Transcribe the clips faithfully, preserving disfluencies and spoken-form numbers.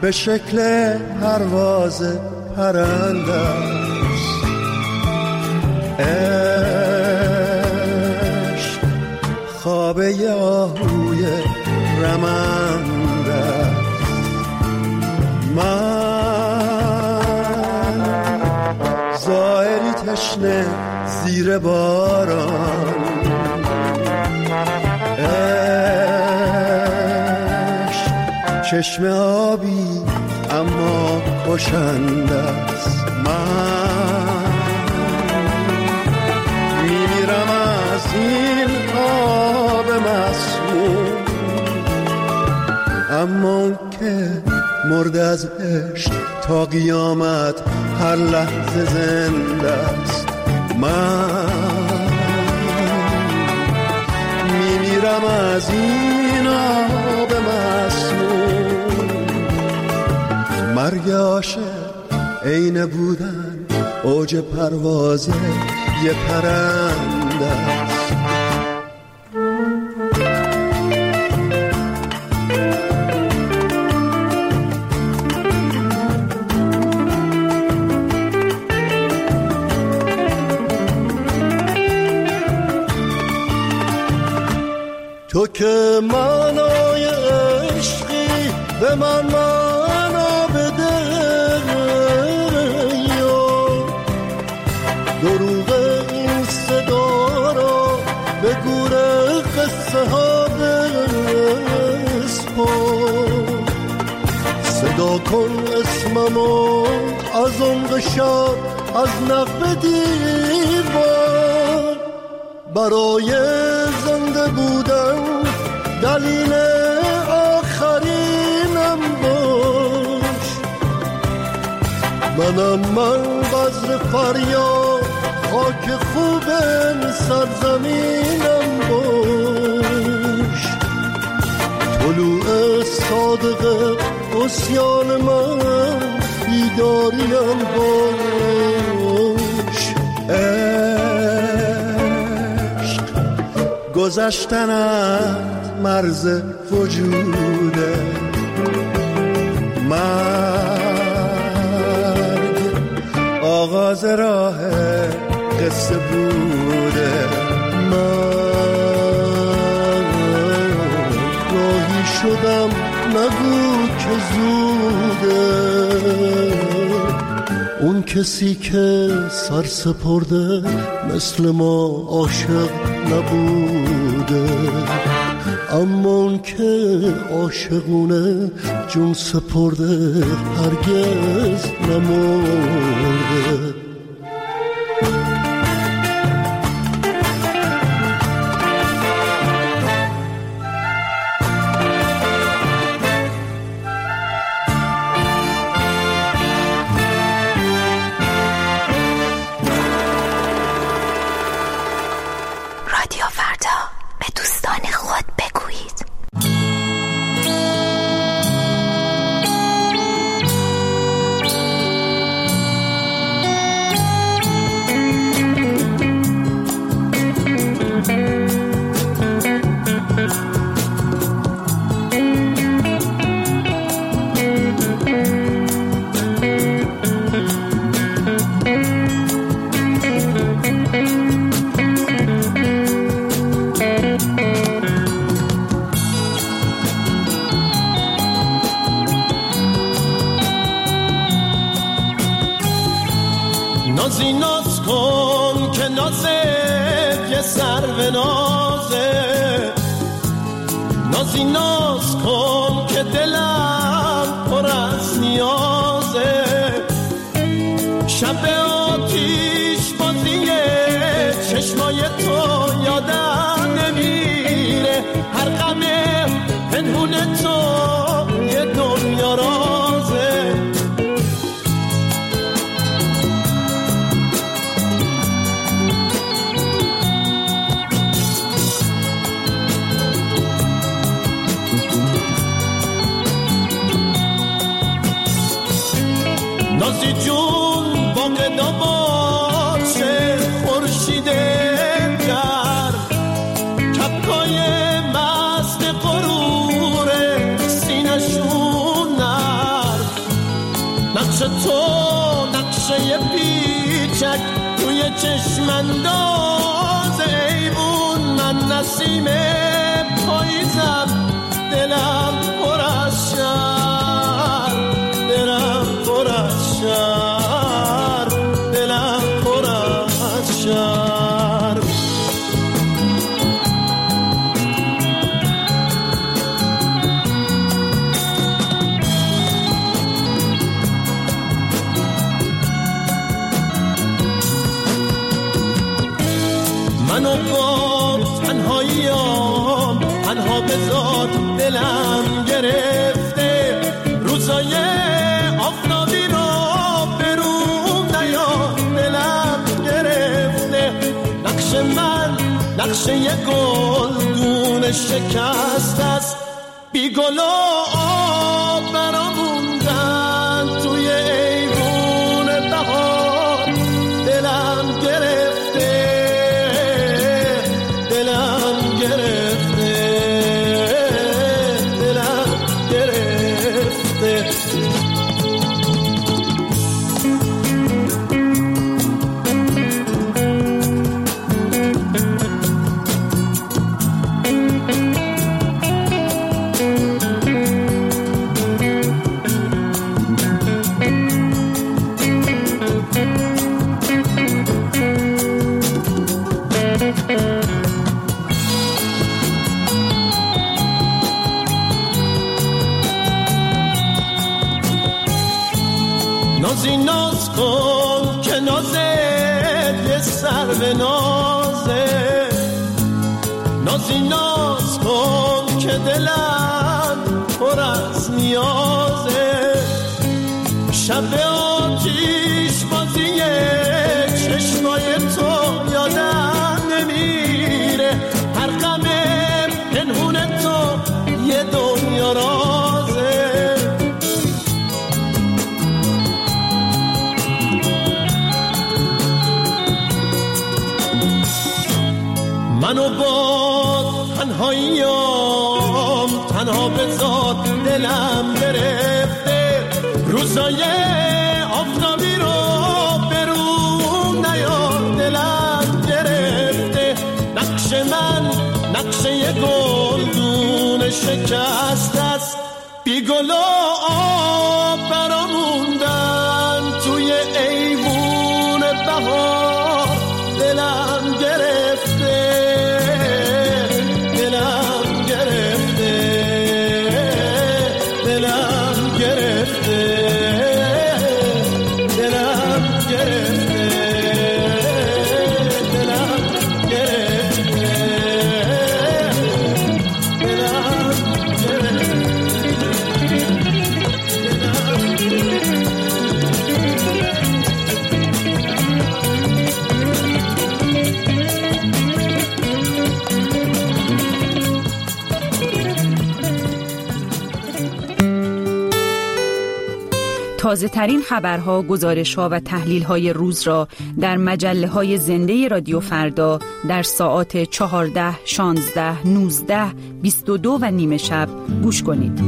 به شکل پرواز پرنده است. عشق خوابه آهوی رمنده است. من زائری تشنه زیر باران، چشم آبی اما کشنده است. من میمیرم از این آب مسموم، اما که مرد از عشق تا قیامت هر لحظه زنده است. من میمیرم از این آب مسموم. مرگ عاشق عین بودن اوج پرواز یه پرنده است. تو که معنای عشقی به من معنا بده، دروغ این صدا را به گور قصه ها بسپار. صدا کن اسممو از عمق شب از نقب دیوار. برای زنده بودن دلیل آخرینم باش. منم من بذر فریاد خاک خوب سرزمینم باش. طلوع صادق عصیان من بیداریم باش. گذشتنت مرز وجوده، مرگ آغاز راه قصه بوده. من راهی شدم نگو که زوده. اون کسی که سر سپرده مثل ما عاشق نبوده، اما اون که عاشقونه جون سپرده هرگز نمرده. نازی ناز کن که نازت یه سر به نازه، نازی ناز کن که دلم پر از نیازه. شب آتیش بازیه چشمای تو یادم نمیره، هر غم پنهون تو یه دنیا رازه. نازی جون باقدا باشه خورشیده در کپکای مست غرور سینشون نرد. تو نقشه پیچک توی چشم انداز ایوون، من نسیم پاییزم دلم پر از شهر، دلم پر از شهر، دلم پر از شهر. منو با تنهاییام تنها بذار، دلم گرفته روزای آفتابی رو برون نیار، دلم گرفته نقش من نقشه یه گلدون شکست است، بی گل و آب براموندن توی ایوون بهار، دلم گرفته دلم گرفته دلم گرفته. نازی ناز کن که نازت یه سر به نازه، نازی ناز کن که دلم پر از نیازه، شب آتیش بازی چشمای تو یادم نمیره، هر غم پنهون تو یه دنیا رازه. منو با تنهاییام تنها بذار، دلم گرفته روزای آفتابی رو برون نیار، دلم گرفته نقش من نقشه یه گلدون شکست است، بی گل و آب براموندن توی ایوون بهار، دلم گرفته دلم گرفته دلم گرفته دلم گرفته دلم گرفته تازه ترین خبرها، گزارش‌ها و تحلیل‌های روز را در مجله‌های زنده رادیو فردا در ساعات چهارده، شانزده، نوزده، بیست و دو و نیمه شب گوش کنید.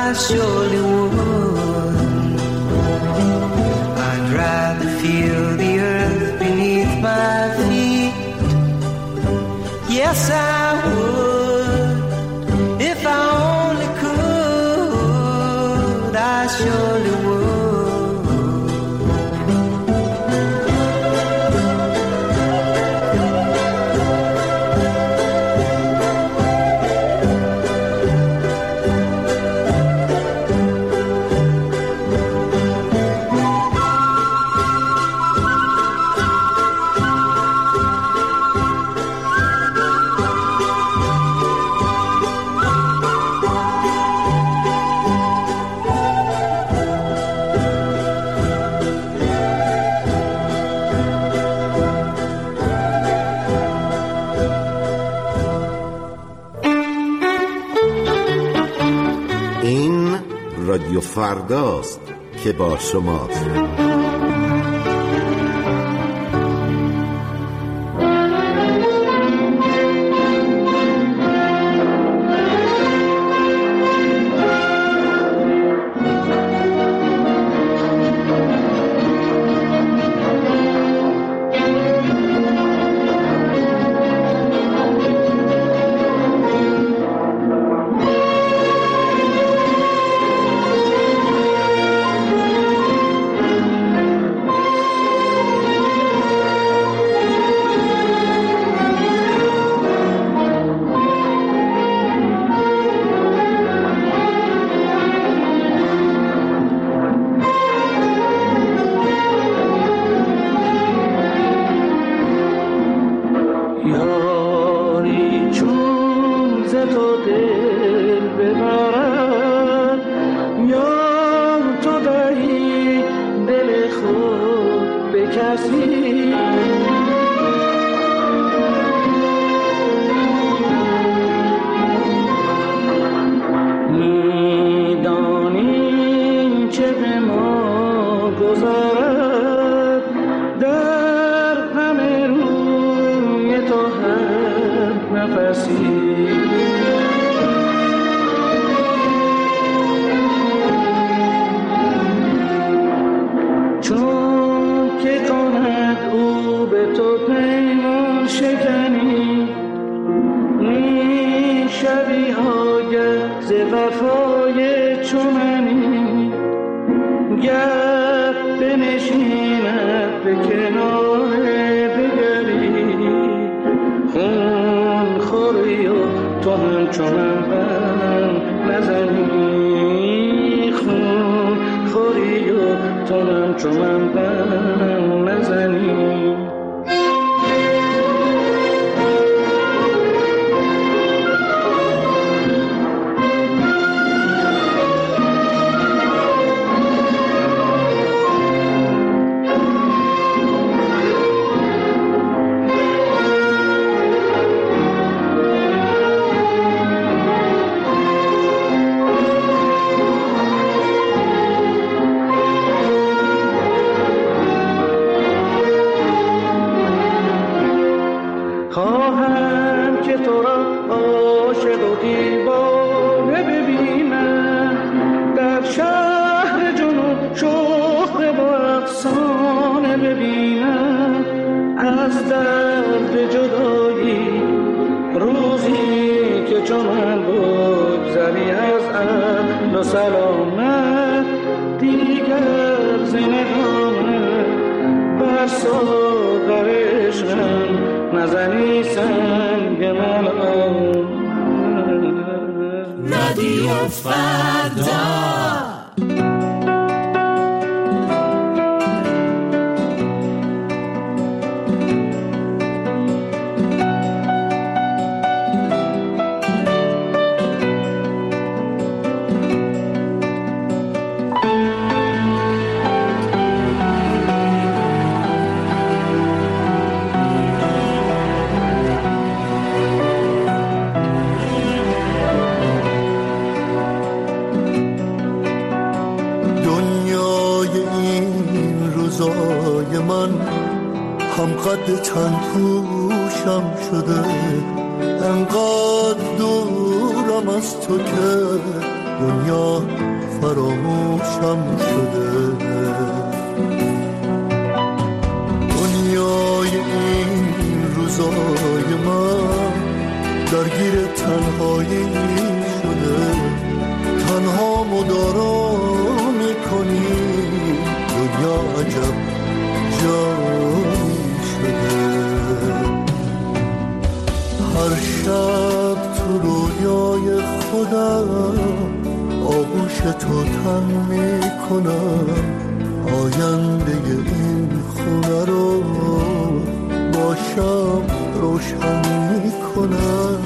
surely would. I'd rather feel the earth beneath my feet. Yes, I would. If I only could, I surely would. رادیو فرداست که با شماست. چند پوشم شده انقدر دورم از تو که دنیا فراموشم شده. دنیای این روزای من درگیر تنهایی شده. تنها مدارا میکنی دنیا عجب جایی شده. هر شب تو رویای خودم آغوش تو تن میکنم. آینده این خونه رو با شب روشن میکنم.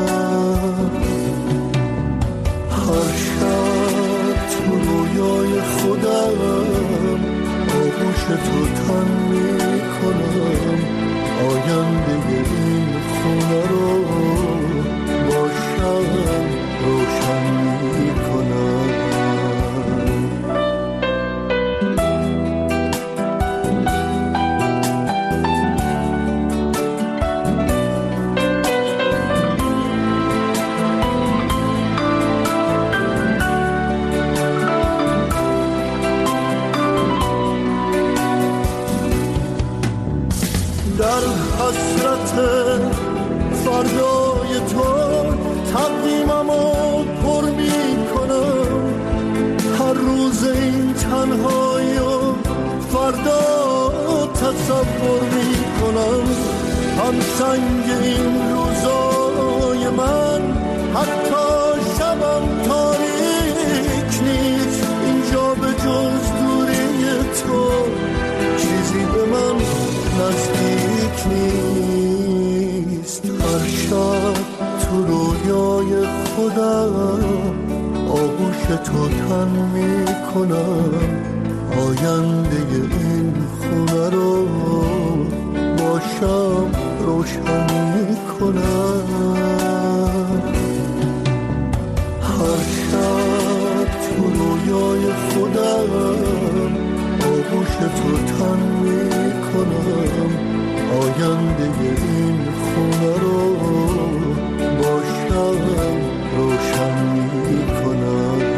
هر شب تو رویای خودم آغوش تو تن میکنم. آینده این خونه رو با شب روشن میکنم. در حسرت فردای تو تقویممو پر میکنم. هر روز این تنهایی و فردا تصور میکنم. هم سنگ این روزای من حتی شبم تاریک نیست. اینجا به جز دوری تو چیزی به من نزدیک نیست. هر شب تو رویای خودم آغوش تو تن میکنم. آینده این خونه رو با شب روشن میکنم. هر شب تو رویای خودم آغوش تو تن میکنم. آینده این خونه رو با شب روشن میکنم.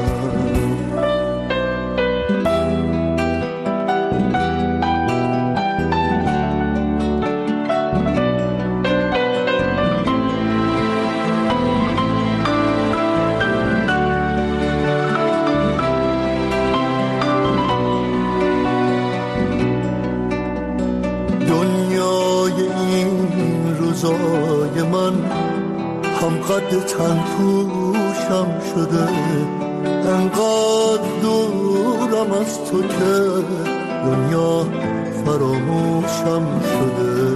روزای من هم قد تن پوشم شده. انقدر دورم از تو که دنیا فراموشم شده.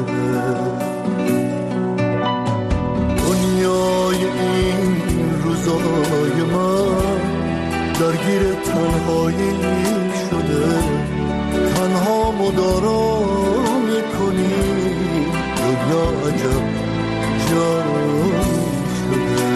دنیای این روزای من درگیر تنهایی شده. تنها مدارا میکنی دنیا عجب جایی شده.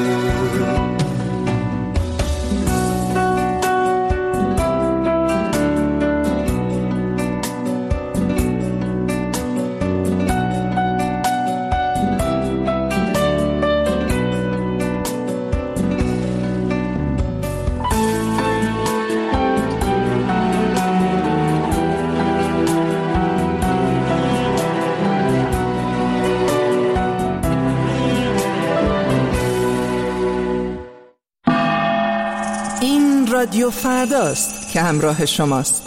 رادیو فرداست که همراه شماست.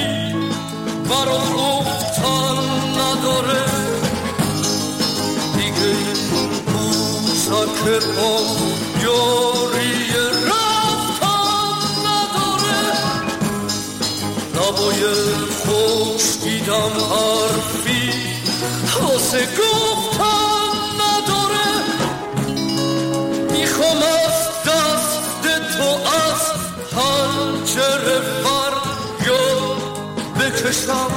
دیگه که با یاری رفتن نداره، لبای خوش دیدم حرفی واسه گفتن نداره. میخوام از دست تو از پنجره فریاد بکشم،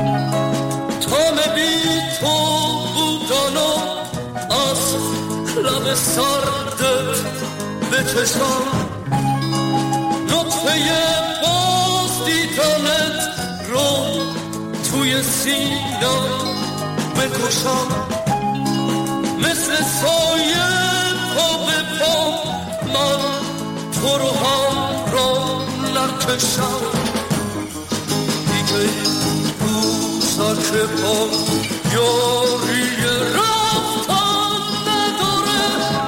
تا بی تو بودن و از لب سردت بچشم، نطفه باز دیدنت رو توی سینم بکشم، مثل سایه پا به پا من تو رو هم را نکشم. دیگه روزا که با یاری رفتن نداره،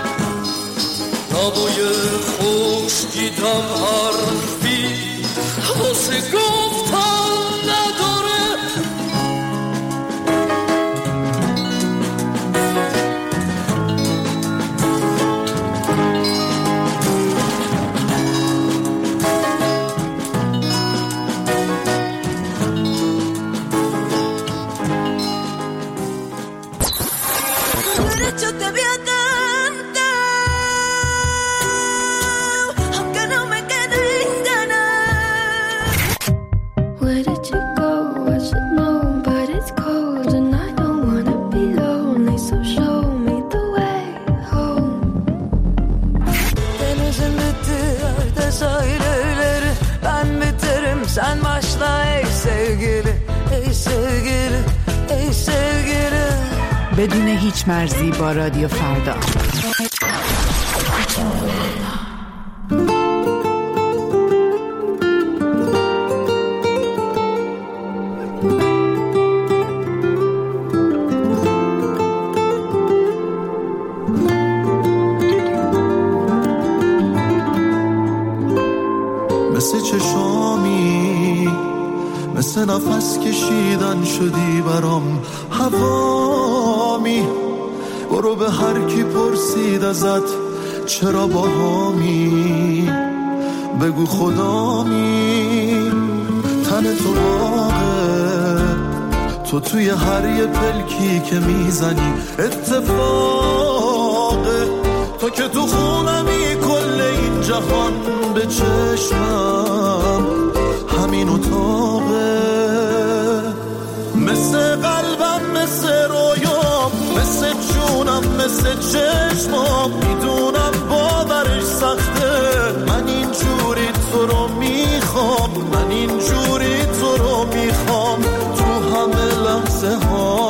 لبای خوش دیدم حرفی واسه گفتن نداره. Sen başla ey sevgili, ey sevgili, ey sevgili. بدون هیچ مرزی با رادیو فردا. مثل چشامی، مثل نفس کشیدن شدی برام هوامی. برو به هر کی پرسید ازت چرا باهامی، بگو خدامی. تن تو باغه، تو توی هر یه پلکی که میزنی اتفاقه. تو که تو خونمی کل این جهان به چشمم همین اتاقه. مثل قلبم، مثل رویام، مثل جونم، مثل چشمام. میدونم باورش سخته، من اینجوری تو رو میخوام، من اینجوری تو رو میخوام تو همه لحظه ها.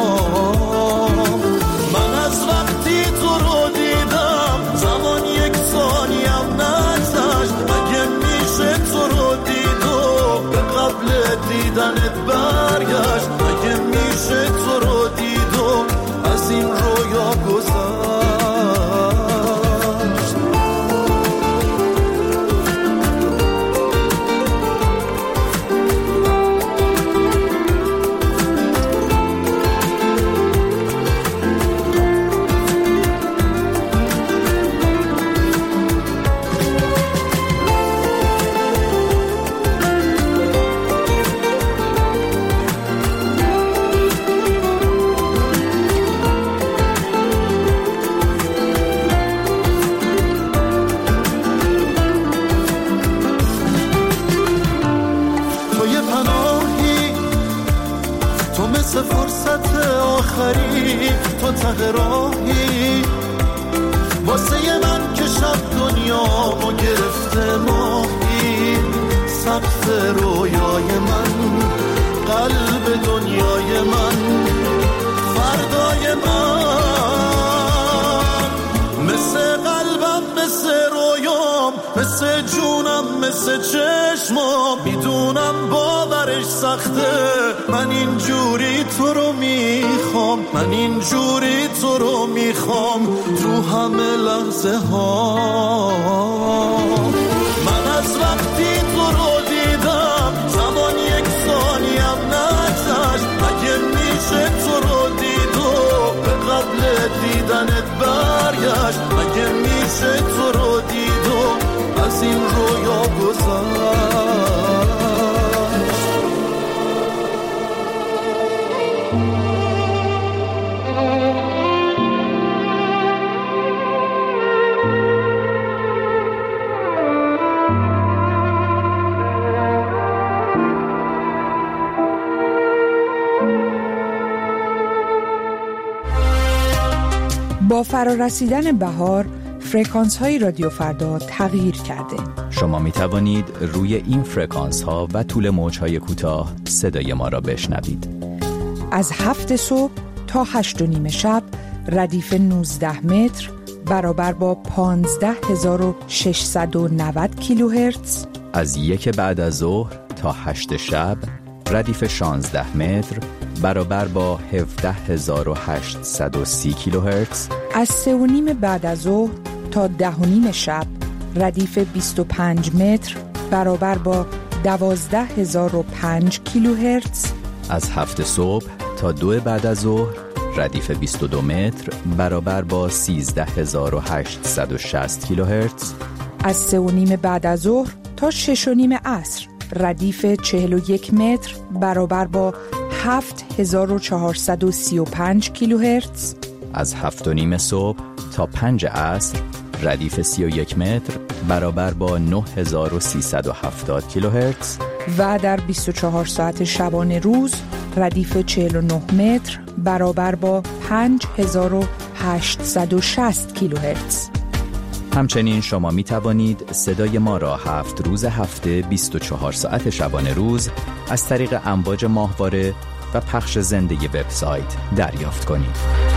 من از وقتی تو رو دیدم زمان یک ثانیم نگذشت. اگه میشه تو رو دیدو به قبل دیدنت برگشت. اگه میشه تو رو دیدو از این رویا گذشت. فرصت آخری تو ته راهی واسه من که شب دنیامو گرفته ماهی. سقف رویای من، قلب دنیای من، فردای من. مثل قلبم، مثل رویام، مثل جونم، مثل چشمام. میدونم باورش سخته، من اینجوری تو رو میخوام، من اینجوری تو رو میخوام تو همه لحظه ها. من از وقتی تو رو دیدم زمان یک ثانیم نگذشت. اگه میشه تو رو دیدو به قبل دیدنت برگشت. با فرارسیدن بهار، فرکانس های رادیو فردا تغییر کرده. شما می توانید روی این فرکانس ها و طول موج های کوتاه صدای ما را بشنوید. از هفت صبح تا هشت و نیم شب ردیف نوزده متر برابر با پانزده هزار و ششصد و نود کیلوهرتز. از یک بعد از ظهر تا هشت شب ردیف شانزده متر برابر با هفده هزار و هشتصد و سی کیلوهرتز. از سه و نیم بعد از ظهر تا ده و نیم شب ردیف بیست و پنج متر برابر با دوازده هزار و پنج کیلوهرتز. از هفت صبح تا دو بعد از ظهر ردیف بیست و دو متر برابر با سیزده هزار و هشتصد و شصت کیلوهرتز. از سه و نیم بعد از ظهر تا شش و نیم عصر ردیف چهل و یک متر برابر با هفت هزار و چهارصد و سی و پنج کیلوهرتز. از هفت و نیم صبح تا پنج عصر ردیف سی و یک متر برابر با نه هزار و سیصد و هفتاد کیلوهرتز. و در بیست و چهار ساعت شبانه روز ردیف چهل و نه متر برابر با پنج هزار و هشتصد و شصت کیلوهرتز. همچنین شما می توانید صدای ما را هفت روز هفته بیست و چهار ساعت شبانه روز از طریق امواج ماهواره و پخش زنده وبسایت دریافت کنید.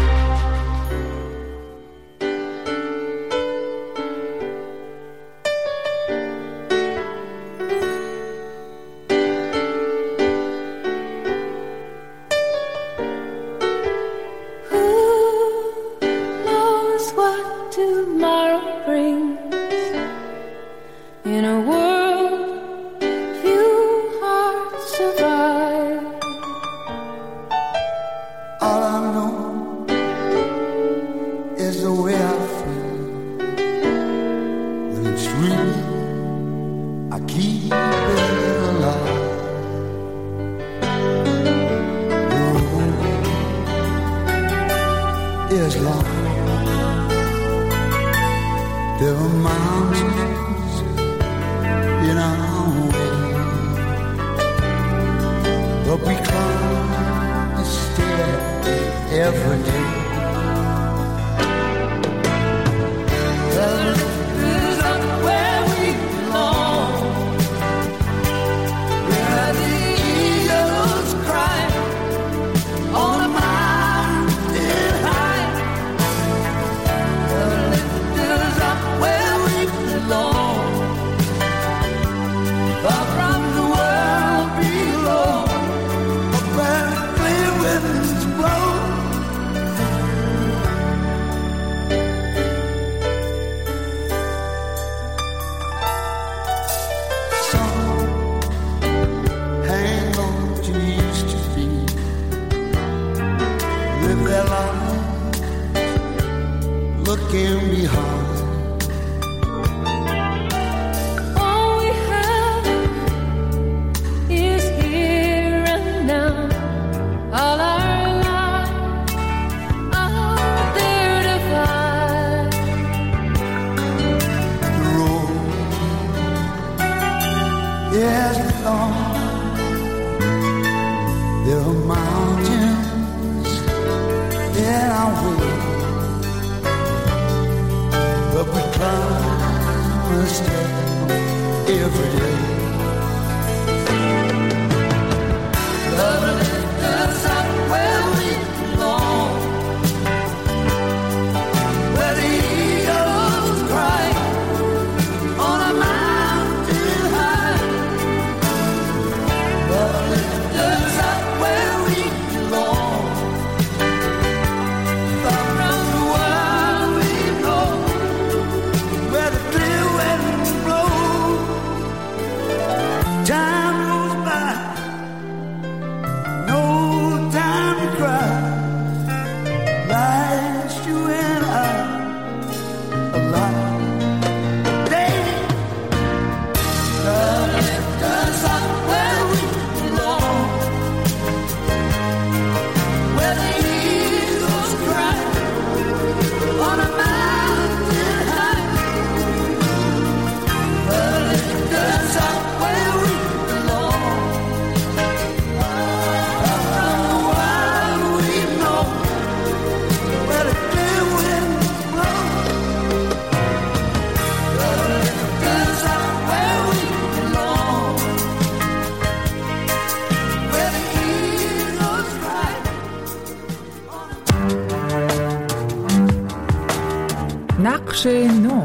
نقش نو.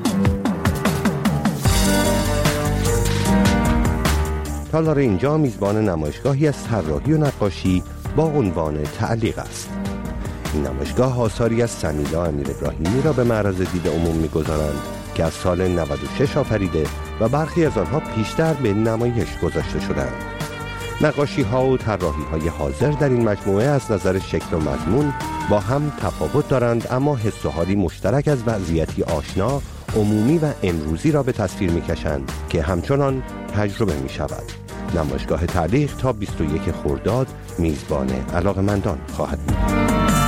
تالار اینجا میزبان نمایشگاهی از طراحی و نقاشی با عنوان تعلیق است. این نمایشگاه آثاری از سمیلا امیر ابراهیمی را به معرض دید عموم می‌گذارند که از سال نود و شش آفریده و برخی از آنها پیشتر به نمایش گذاشته شدند. نقاشی‌ها و طراحی‌های حاضر در این مجموعه از نظر شکل و مضمون با هم تفاوت دارند، اما حس و حالی مشترک از وضعیتی آشنا، عمومی و امروزی را به تصویر می‌کشند که همچنان تجربه می‌شود. نمایشگاه تعلیق تا بیست و یک خرداد میزبان علاقه‌مندان خواهد بود.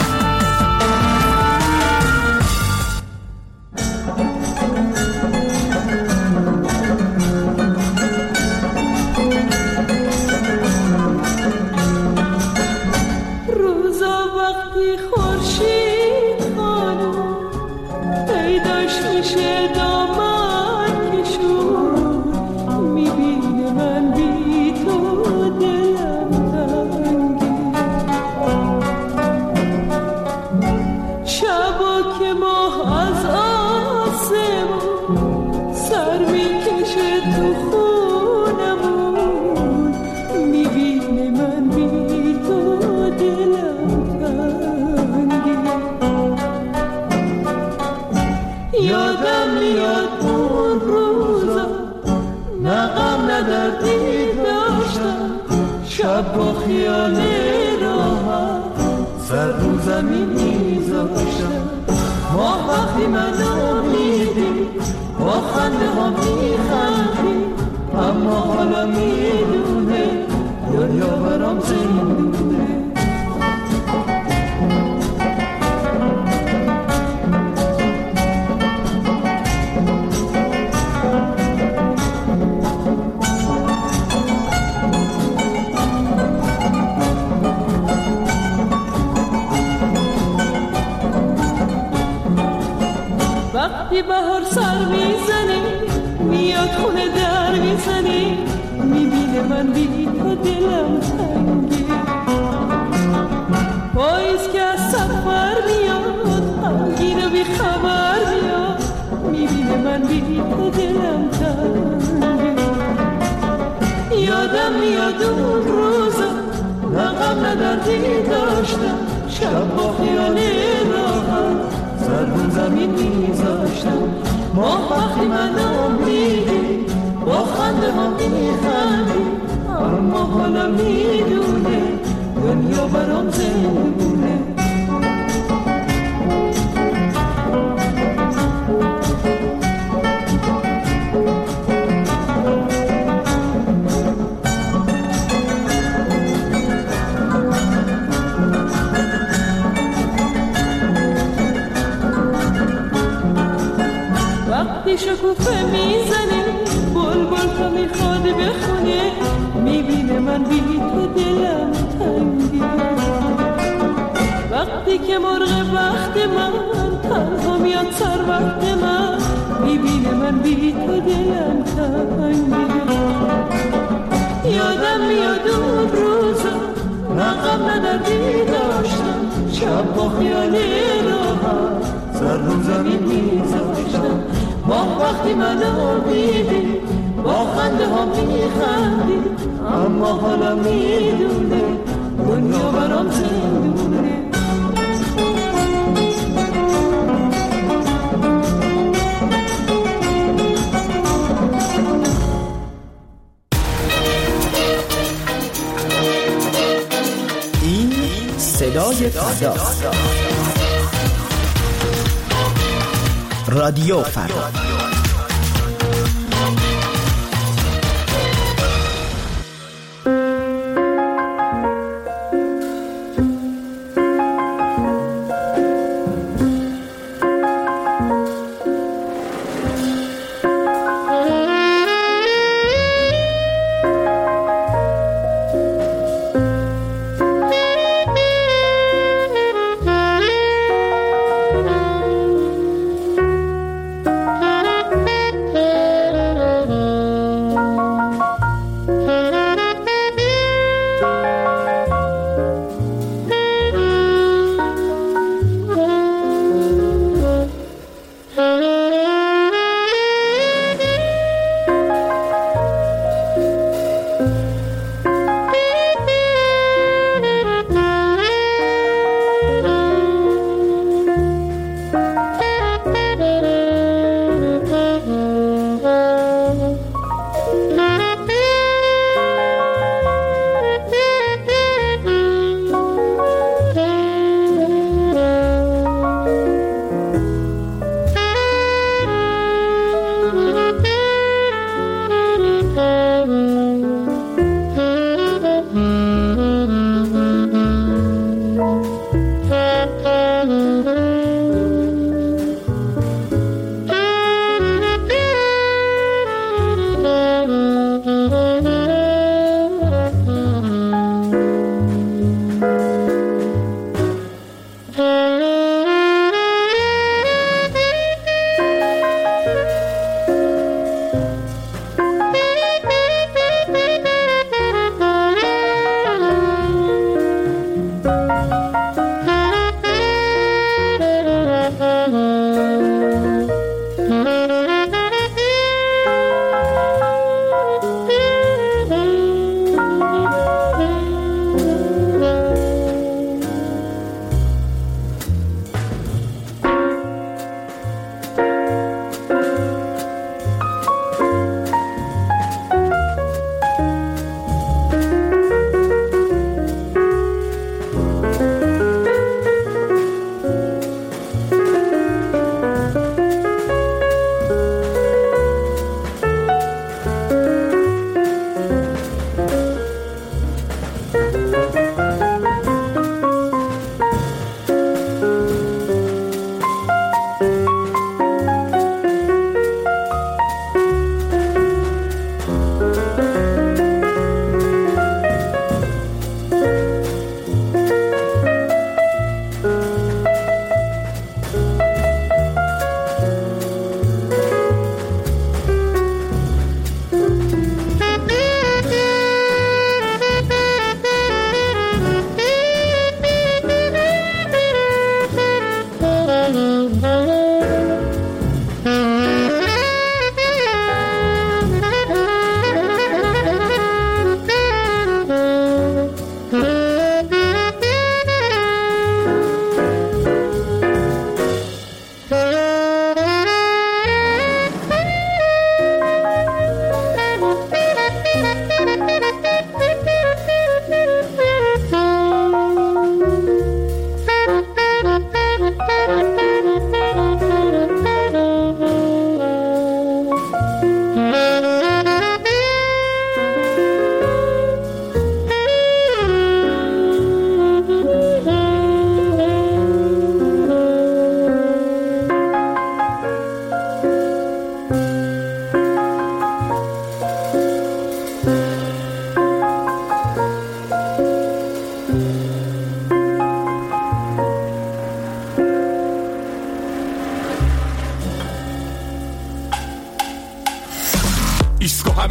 با خیال راحت سر رو زمین میذاشتم، ما وقتی منو میدی با خنده ها میخندی، اما حالا میدونه دنیا برام زندونه. وقتی بهار سر میزنی میاد خونه در میزنی، میبینه من بی تو دلم تنگی، پاییز که از سفر میاد غمگین و بی خبر میاد، میبینه من بی تو دلم تنگی. یادم میاد اون روزا نه غم نه دردی داشتم، شب با خیال راحت سر رو زمین میذاشتم، ما وقتی منو میدی با خنده ها میخندی، اما حالا میدونه دنیا برام زندونه. وقتی شکوفه میزنی بلبل تو میخواد بخونه، میبینه من بی تو دلم تنگی. وقتی که مرغ وقت من تنها میاد سر وقت من، میبینه من بی تو دلم تنگی. یادم میاد اون روزا نه غم نه دردی داشتم، شب با خیال راحت سر رو زمین میذاشتم، ما وقتی منو میدی با خنده ها میخندی، اما حالا میدونه دنیا برام زندونه. این صدای فردا، رادیو فردا.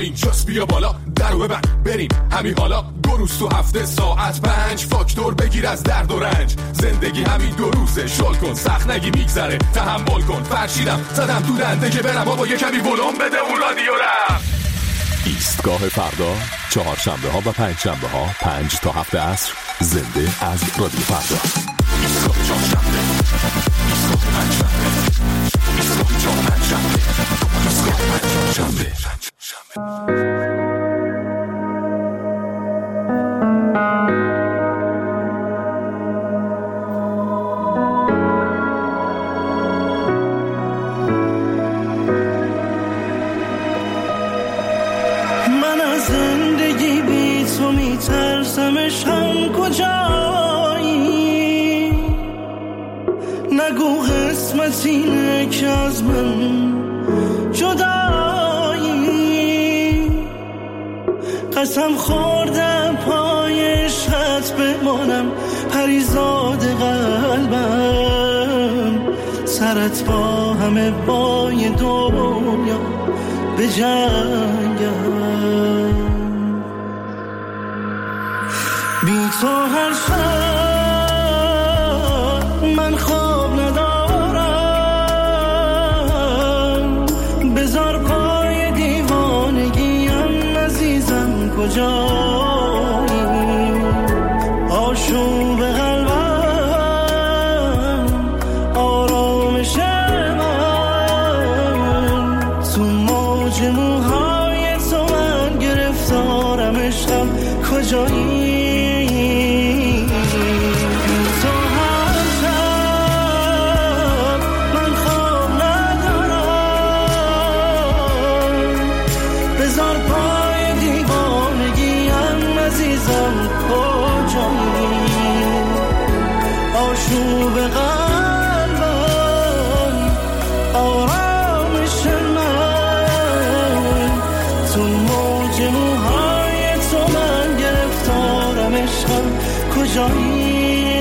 همینجاست، بیا بالا درو ببند بریم همین حالا. دو روز تو هفته ساعت پنج، فاکتور بگیر از درد و رنج. زندگی همین دو روزه، شل کن سخت نگی میگذره، تحمل کن. فرشیدم زدم تو دنده که برم بابا یه کمی ولوم بده اون رادیو رم. ایستگاه فردا، چهارشنبه ها و پنج شنبه ها پنج تا هفت عصر، زنده از رادیو فردا. ایستگاه چهارشنبه، ایستگاه پنجشنبه، ایستگاه چهارشنبه، ایستگاه پنجشنبه. میترسمش هم کجایی، نگو قسمت اینه که از من جدایی. قسم خوردم پای عشقت بمانم، پریزاد قلبم. سرت با همه بای دنیا به جنگم. بی تو هر شب من خواب ندارم، بذار پای دیوانگیم عزیزم کجایی. آشوب قلبم آرامش من، تو موج موهای تو من گرفتارم عشقم کجایی. آشوب قلبم آرامش من، تو موج موهای تو من گرفتارم عشقم کجایی.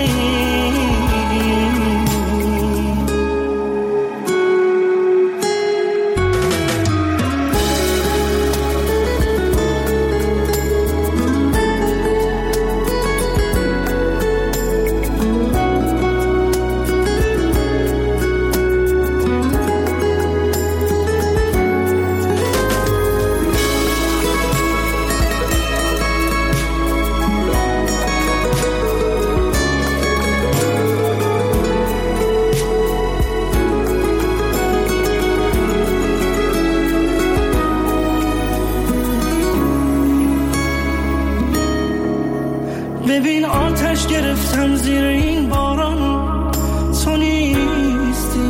ببین آتش گرفتم زیر این باران، تو نیستی.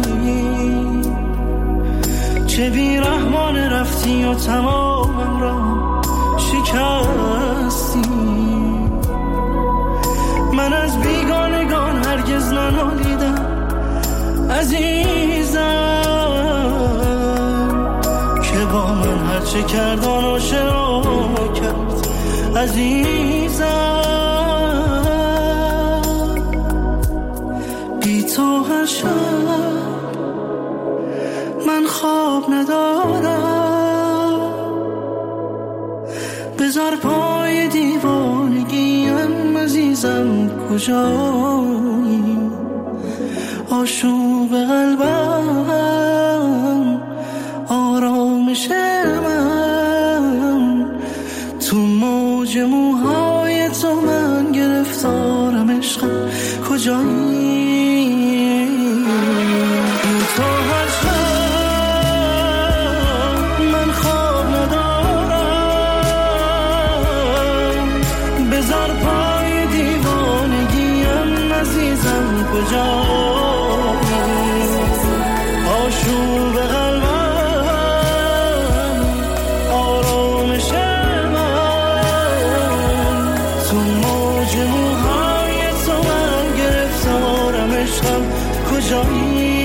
چه بی رحمان رفتی و تمامم را شکستی. من از بیگانگان هرگز ننالیدم عزیزم، که با من هرچه کرد آن آشنا کرد عزیزم. تو هر شب من خواب ندارم، بذار پای دیوانگیم عزیزم کجایی. آشوب قلبم آرامش من، تو موج موهای تو من گرفتارم عشقم کجایی. تو هر شب من خواب ندارم، بذار پای دیوانگیم عزیزم کجایی. آشوب قلبم آرامش من، تو موج موهای تو من گرفتارم عشقم کجایی.